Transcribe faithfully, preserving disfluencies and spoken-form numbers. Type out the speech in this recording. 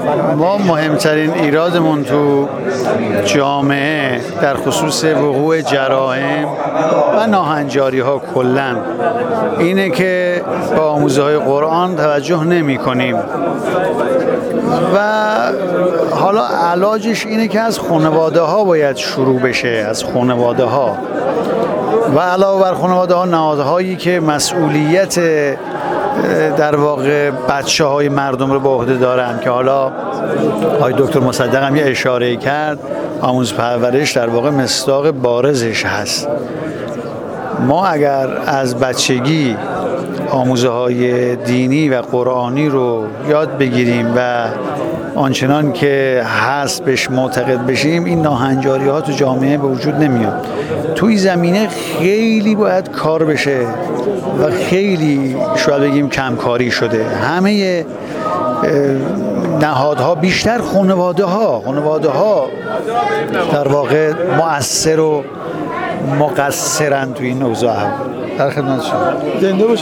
ما مهمترین ایرادمون تو جامعه در خصوص وقوع جرائم و ناهنجاری ها کلن اینه که با آموزه های قرآن توجه نمی کنیم و حالا علاجش اینه که از خانواده ها باید شروع بشه، از خانواده ها و علاوه بر خانواده ها نهادهایی که مسئولیت در واقع بچه های مردم رو به عهده دارن که حالا آقای دکتر مصدق هم یه اشاره کرد، آموزش پرورش در واقع مصداق بارزش هست. ما اگر از بچگی آموزه های دینی و قرآنی رو یاد بگیریم و آنچنان که هست بهش معتقد بشیم، این ناهنجاری ها تو جامعه به وجود نمیاد. توی زمینه خیلی باید کار بشه و خیلی شاید بگیم کمکاری شده. همه نهادها، بیشتر خانواده ها خانواده ها در واقع مؤثر و مقصرن توی این اوضاع. در خدمت شما. زنده باشید.